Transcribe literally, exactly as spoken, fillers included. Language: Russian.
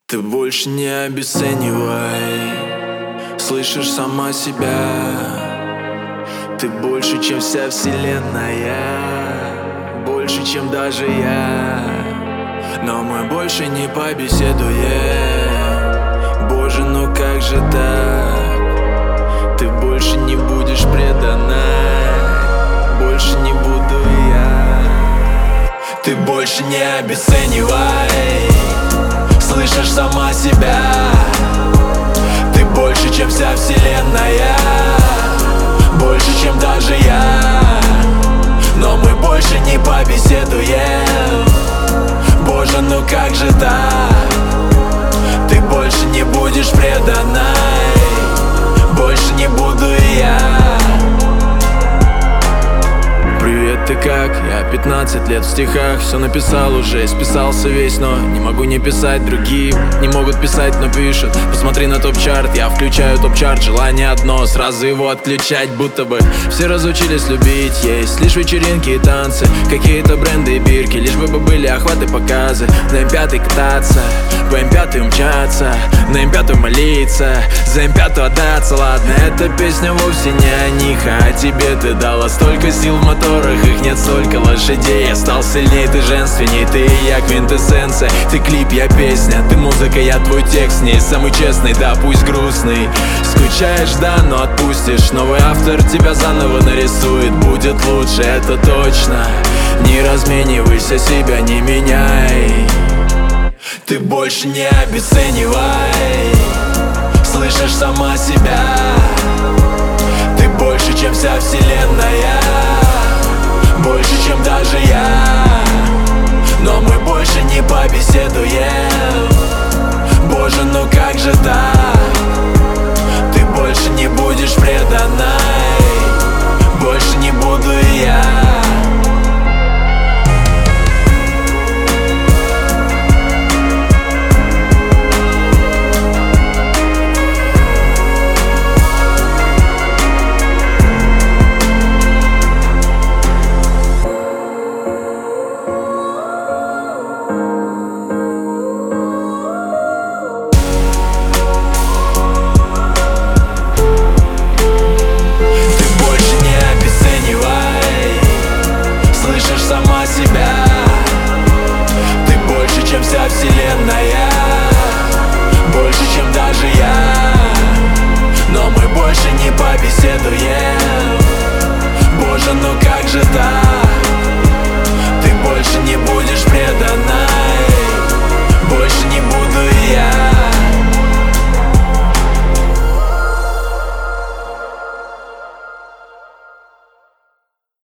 Ты больше не обесценивай, слышишь сама себя. Ты больше, чем вся вселенная, больше, чем даже я. Но мы больше не побеседуем. Боже, ну как же так? Ты больше не будешь предана, больше не буду я. Ты больше не обесценивай, слышишь сама себя. Ты больше, чем вся вселенная, больше, чем даже я. Но мы больше не побеседуем. Боже, ну как же так? Ты больше не будешь преданной, больше не буду и я. Привет, ты как? Я пятнадцать лет в стихах, все написал уже, списался весь, но не могу не писать. Другие не могут писать, но пишут. Посмотри на топ-чарт, я включаю топ-чарт. Желание одно, сразу его отключать. Будто бы все разучились любить. Есть лишь вечеринки и танцы, какие-то бренды и бирки, лишь бы были охваты, показы. На эм пять кататься, по эм пять умчаться, на эм пять молиться, за эм пять отдаться. Ладно, эта песня вовсе не о них, а о тебе. Ты дала столько сил в моторах, их нет столько лошадей. Я стал сильней, ты женственней, ты и я квинтэссенция. Ты клип, я песня, ты музыка, я твой текст. Не самый честный, да пусть грустный. Скучаешь, да, но отпустишь. Новый автор тебя заново нарисует. Будет лучше, это точно. Не разменивайся, себя не меняй. Ты больше не обесценивай, слышишь сама себя. Ты больше, чем вся вселенная, больше, чем даже я. Но мы больше не побеседуем.